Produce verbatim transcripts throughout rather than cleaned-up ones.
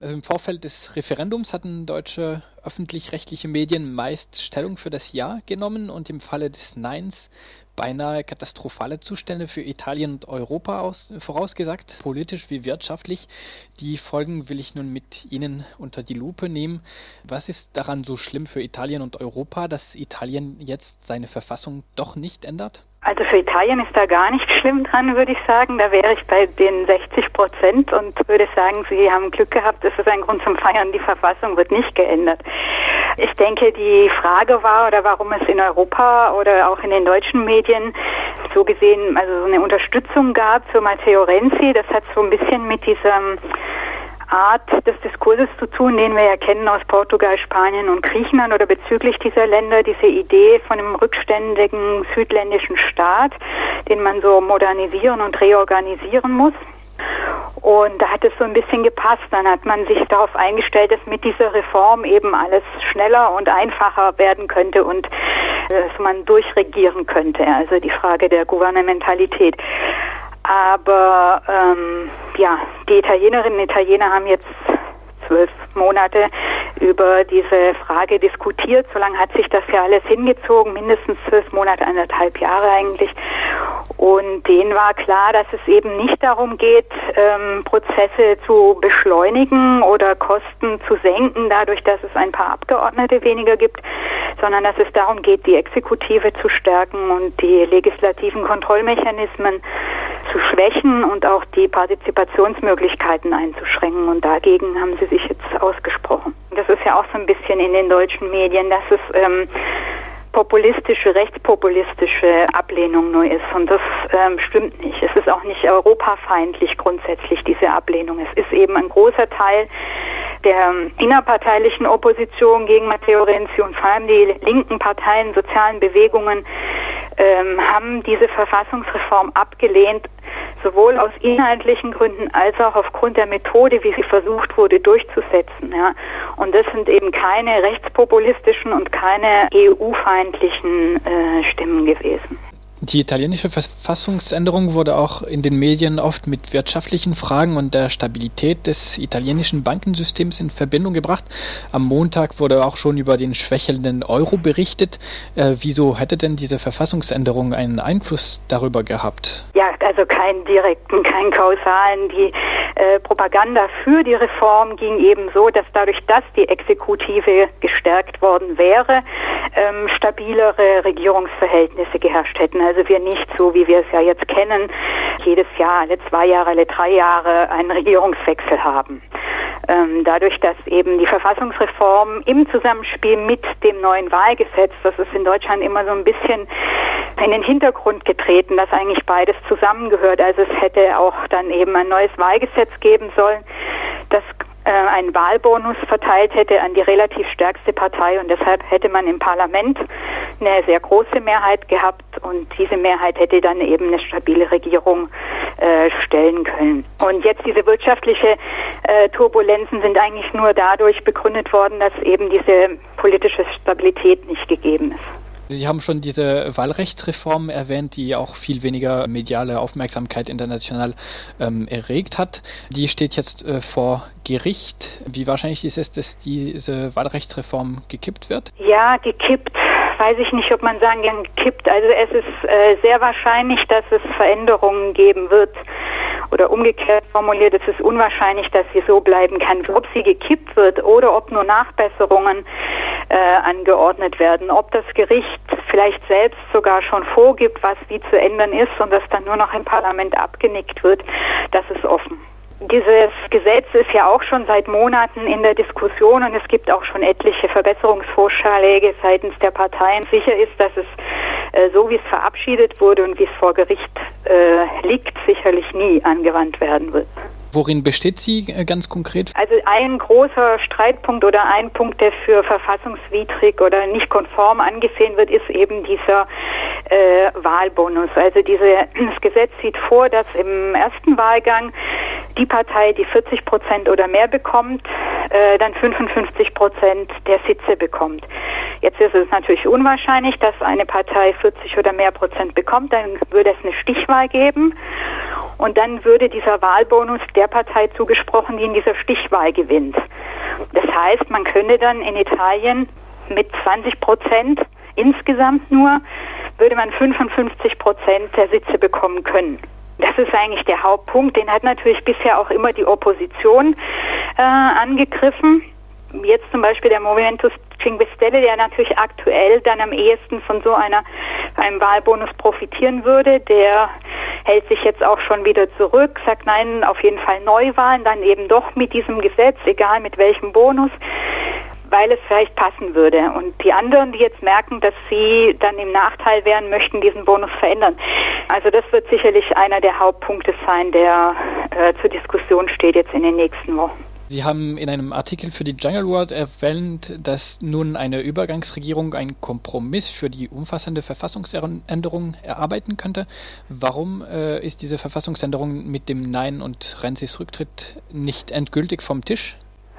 Also im Vorfeld des Referendums hatten deutsche öffentlich-rechtliche Medien meist Stellung für das Ja genommen und im Falle des Neins beinahe katastrophale Zustände für Italien und Europa aus, vorausgesagt, politisch wie wirtschaftlich. Die Folgen will ich nun mit Ihnen unter die Lupe nehmen. Was ist daran so schlimm für Italien und Europa, dass Italien jetzt seine Verfassung doch nicht ändert? Also für Italien ist da gar nicht schlimm dran, würde ich sagen. Da wäre ich bei den sechzig Prozent und würde sagen, Sie haben Glück gehabt. Es ist ein Grund zum Feiern. Die Verfassung wird nicht geändert. Ich denke, die Frage war, oder warum es in Europa oder auch in den deutschen Medien so gesehen, also so eine Unterstützung gab für Matteo Renzi. Das hat so ein bisschen mit diesem Art des Diskurses zu tun, den wir ja kennen aus Portugal, Spanien und Griechenland oder bezüglich dieser Länder, diese Idee von einem rückständigen südländischen Staat, den man so modernisieren und reorganisieren muss. Und da hat es so ein bisschen gepasst. Dann hat man sich darauf eingestellt, dass mit dieser Reform eben alles schneller und einfacher werden könnte und dass man durchregieren könnte. Also die Frage der Gouvernementalität. Aber ähm, ja, die Italienerinnen und Italiener haben jetzt zwölf Monate über diese Frage diskutiert. So lange hat sich das ja alles hingezogen, mindestens zwölf Monate, anderthalb Jahre eigentlich. Und denen war klar, dass es eben nicht darum geht, ähm, Prozesse zu beschleunigen oder Kosten zu senken, dadurch, dass es ein paar Abgeordnete weniger gibt, sondern dass es darum geht, die Exekutive zu stärken und die legislativen Kontrollmechanismen zu schwächen und auch die Partizipationsmöglichkeiten einzuschränken. Und dagegen haben sie sich jetzt ausgesprochen. Das ist ja auch so ein bisschen in den deutschen Medien, dass es ähm, populistische, rechtspopulistische Ablehnung nur ist. Und das ähm, stimmt nicht. Es ist auch nicht europafeindlich grundsätzlich, diese Ablehnung. Es ist eben ein großer Teil der innerparteilichen Opposition gegen Matteo Renzi und vor allem die linken Parteien, sozialen Bewegungen ähm, haben diese Verfassungsreform abgelehnt, sowohl aus inhaltlichen Gründen als auch aufgrund der Methode, wie sie versucht wurde durchzusetzen. Ja. Und das sind eben keine rechtspopulistischen und keine E U-feindlichen äh, Stimmen gewesen. Die italienische Verfassungsänderung wurde auch in den Medien oft mit wirtschaftlichen Fragen und der Stabilität des italienischen Bankensystems in Verbindung gebracht. Am Montag wurde auch schon über den schwächelnden Euro berichtet. Äh, wieso hätte denn diese Verfassungsänderung einen Einfluss darüber gehabt? Ja, also keinen direkten, keinen kausalen. Die äh, Propaganda für die Reform ging eben so, dass dadurch, dass die Exekutive gestärkt worden wäre, ähm, stabilere Regierungsverhältnisse geherrscht hätten. Also wir nicht so, wie wir es ja jetzt kennen, jedes Jahr, alle zwei Jahre, alle drei Jahre einen Regierungswechsel haben. Ähm, dadurch, dass eben die Verfassungsreform im Zusammenspiel mit dem neuen Wahlgesetz, das ist in Deutschland immer so ein bisschen in den Hintergrund getreten, dass eigentlich beides zusammengehört. Also es hätte auch dann eben ein neues Wahlgesetz geben sollen, das einen Wahlbonus verteilt hätte an die relativ stärkste Partei und deshalb hätte man im Parlament eine sehr große Mehrheit gehabt und diese Mehrheit hätte dann eben eine stabile Regierung äh, stellen können. Und jetzt diese wirtschaftliche äh, Turbulenzen sind eigentlich nur dadurch begründet worden, dass eben diese politische Stabilität nicht gegeben ist. Sie haben schon diese Wahlrechtsreform erwähnt, die auch viel weniger mediale Aufmerksamkeit international ähm, erregt hat. Die steht jetzt äh, vor Gericht. Wie wahrscheinlich ist es, dass diese Wahlrechtsreform gekippt wird? Ja, gekippt. Weiß ich nicht, ob man sagen kann, gekippt. Also es ist äh, sehr wahrscheinlich, dass es Veränderungen geben wird. Oder umgekehrt formuliert, es ist unwahrscheinlich, dass sie so bleiben kann. Ob sie gekippt wird oder ob nur Nachbesserungen äh, angeordnet werden. Ob das Gericht vielleicht selbst sogar schon vorgibt, was wie zu ändern ist und das dann nur noch im Parlament abgenickt wird, das ist offen. Dieses Gesetz ist ja auch schon seit Monaten in der Diskussion und es gibt auch schon etliche Verbesserungsvorschläge seitens der Parteien. Sicher ist, dass es äh, so wie es verabschiedet wurde und wie es vor Gericht äh, liegt, sicherlich nie angewandt werden wird. Worin besteht sie ganz konkret? Also ein großer Streitpunkt oder ein Punkt, der für verfassungswidrig oder nicht konform angesehen wird, ist eben dieser äh, Wahlbonus. Also diese, das Gesetz sieht vor, dass im ersten Wahlgang die Partei, die vierzig Prozent oder mehr bekommt, äh, dann fünfundfünfzig Prozent der Sitze bekommt. Jetzt ist es natürlich unwahrscheinlich, dass eine Partei vierzig oder mehr Prozent bekommt, dann würde es eine Stichwahl geben. Und dann würde dieser Wahlbonus der Partei zugesprochen, die in dieser Stichwahl gewinnt. Das heißt, man könnte dann in Italien mit zwanzig Prozent insgesamt nur, würde man fünfundfünfzig Prozent der Sitze bekommen können. Das ist eigentlich der Hauptpunkt. Den hat natürlich bisher auch immer die Opposition äh, angegriffen. Jetzt zum Beispiel der Movimento Cinque Stelle, der natürlich aktuell dann am ehesten von so einer einem Wahlbonus profitieren würde, der hält sich jetzt auch schon wieder zurück, sagt nein, auf jeden Fall Neuwahlen, dann eben doch mit diesem Gesetz, egal mit welchem Bonus, weil es vielleicht passen würde. Und die anderen, die jetzt merken, dass sie dann im Nachteil wären, möchten diesen Bonus verändern. Also das wird sicherlich einer der Hauptpunkte sein, der äh, zur Diskussion steht jetzt in den nächsten Wochen. Sie haben in einem Artikel für die Jungle World erwähnt, dass nun eine Übergangsregierung einen Kompromiss für die umfassende Verfassungsänderung erarbeiten könnte. Warum äh, ist diese Verfassungsänderung mit dem Nein und Renzis Rücktritt nicht endgültig vom Tisch?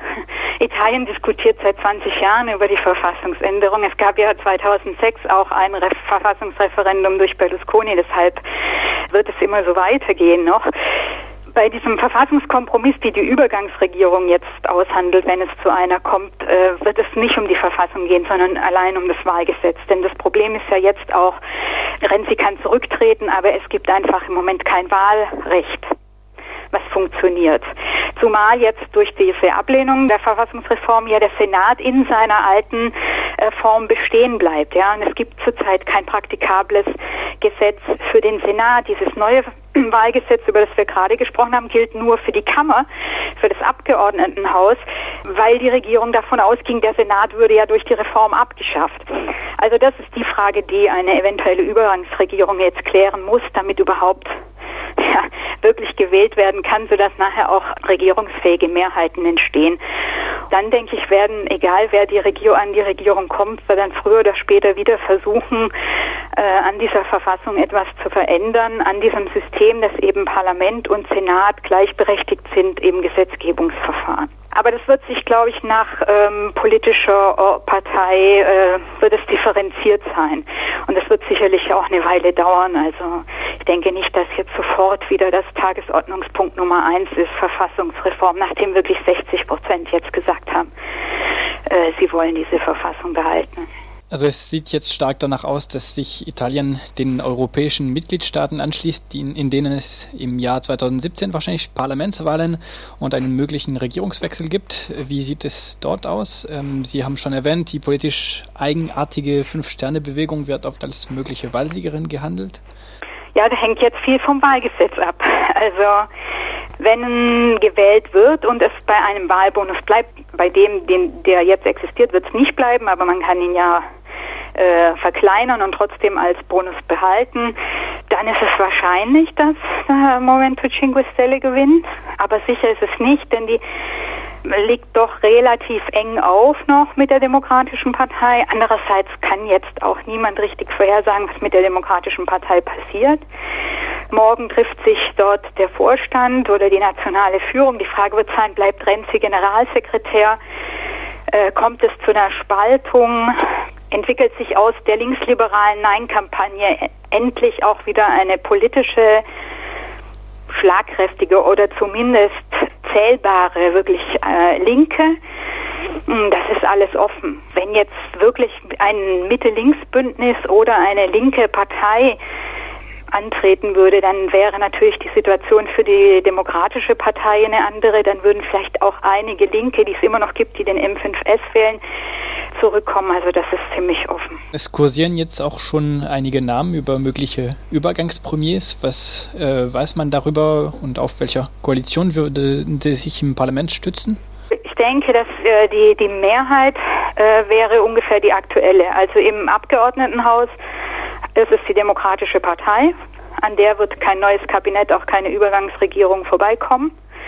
Italien diskutiert seit zwanzig Jahren über die Verfassungsänderung. Es gab ja zweitausendsechs auch ein Re- Verfassungsreferendum durch Berlusconi, deshalb wird es immer so weitergehen noch. Bei diesem Verfassungskompromiss, die die Übergangsregierung jetzt aushandelt, wenn es zu einer kommt, äh, wird es nicht um die Verfassung gehen, sondern allein um das Wahlgesetz. Denn das Problem ist ja jetzt auch, Renzi kann zurücktreten, aber es gibt einfach im Moment kein Wahlrecht, was funktioniert. Zumal jetzt durch diese Ablehnung der Verfassungsreform ja der Senat in seiner alten äh, Form bestehen bleibt. Ja, und es gibt zurzeit kein praktikables Gesetz für den Senat. Dieses neue Wahlgesetz, über das wir gerade gesprochen haben, gilt nur für die Kammer, für das Abgeordnetenhaus, weil die Regierung davon ausging, der Senat würde ja durch die Reform abgeschafft. Also das ist die Frage, die eine eventuelle Übergangsregierung jetzt klären muss, damit überhaupt ja, wirklich gewählt werden kann, sodass nachher auch regierungsfähige Mehrheiten entstehen. Dann denke ich, werden, egal wer die Regierung an die Regierung kommt, wird dann früher oder später wieder versuchen, äh, an dieser Verfassung etwas zu verändern, an diesem System, dass eben Parlament und Senat gleichberechtigt sind im Gesetzgebungsverfahren. Aber das wird sich, glaube ich, nach ähm, politischer Partei äh, wird es differenziert sein. Und das wird sicherlich auch eine Weile dauern. Also ich denke nicht, dass jetzt sofort wieder das Tagesordnungspunkt Nummer eins ist, Verfassungsreform, nachdem wirklich sechzig Prozent jetzt gesagt haben, äh, sie wollen diese Verfassung behalten. Also es sieht jetzt stark danach aus, dass sich Italien den europäischen Mitgliedstaaten anschließt, die, in denen es im Jahr zweitausendsiebzehn wahrscheinlich Parlamentswahlen und einen möglichen Regierungswechsel gibt. Wie sieht es dort aus? Ähm, Sie haben schon erwähnt, die politisch eigenartige Fünf-Sterne-Bewegung wird oft als mögliche Wahlsiegerin gehandelt. Ja, da hängt jetzt viel vom Wahlgesetz ab. Also wenn gewählt wird und es bei einem Wahlbonus bleibt, bei dem, den, der jetzt existiert, wird es nicht bleiben, aber man kann ihn ja äh, verkleinern und trotzdem als Bonus behalten, dann ist es wahrscheinlich, dass äh, Movimento Cinque Stelle gewinnt. Aber sicher ist es nicht, denn die liegt doch relativ eng auf noch mit der Demokratischen Partei. Andererseits kann jetzt auch niemand richtig vorhersagen, was mit der Demokratischen Partei passiert. Morgen trifft sich dort der Vorstand oder die nationale Führung. Die Frage wird sein, bleibt Renzi Generalsekretär? Äh, kommt es zu einer Spaltung? Entwickelt sich aus der linksliberalen Nein-Kampagne endlich auch wieder eine politische, schlagkräftige oder zumindest zählbare, wirklich äh, Linke? Das ist alles offen. Wenn jetzt wirklich ein Mitte-Links-Bündnis oder eine linke Partei antreten würde, dann wäre natürlich die Situation für die Demokratische Partei eine andere. Dann würden vielleicht auch einige Linke, die es immer noch gibt, die den M fünf S wählen, zurückkommen. Also das ist ziemlich offen. Es kursieren jetzt auch schon einige Namen über mögliche Übergangspremiers. Was äh, weiß man darüber und auf welcher Koalition würde sie sich im Parlament stützen? Ich denke, dass äh, die, die Mehrheit äh, wäre ungefähr die aktuelle. Also im Abgeordnetenhaus, das ist die Demokratische Partei. An der wird kein neues Kabinett, auch keine Übergangsregierung vorbeikommen.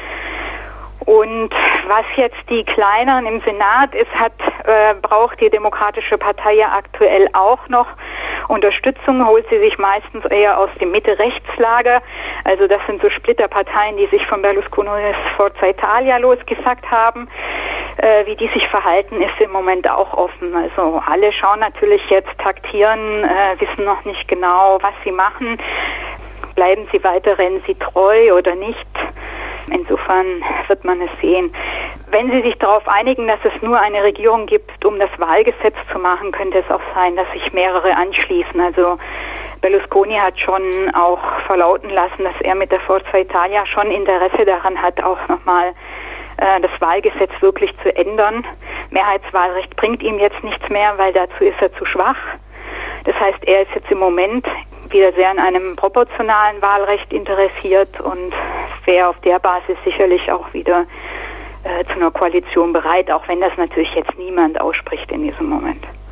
Und was jetzt die Kleineren im Senat ist, hat, äh, braucht die Demokratische Partei ja aktuell auch noch Unterstützung, holt sie sich meistens eher aus dem Mitte-Rechts-Lager. Also das sind so Splitterparteien, die sich von Berlusconi's Forza Italia losgesagt haben. Äh, wie die sich verhalten, ist im Moment auch offen. Also alle schauen natürlich jetzt, taktieren, äh, wissen noch nicht genau, was sie machen. bleiben sie weiter Renzi treu oder nicht. Insofern wird man es sehen. Wenn sie sich darauf einigen, dass es nur eine Regierung gibt, um das Wahlgesetz zu machen, könnte es auch sein, dass sich mehrere anschließen. Also Berlusconi hat schon auch verlauten lassen, dass er mit der Forza Italia schon Interesse daran hat, auch nochmal äh, das Wahlgesetz wirklich zu ändern. Mehrheitswahlrecht bringt ihm jetzt nichts mehr, weil dazu ist er zu schwach. Das heißt, er ist jetzt im Moment wieder sehr an einem proportionalen Wahlrecht interessiert und wäre auf der Basis sicherlich auch wieder äh, zu einer Koalition bereit, auch wenn das natürlich jetzt niemand ausspricht in diesem Moment.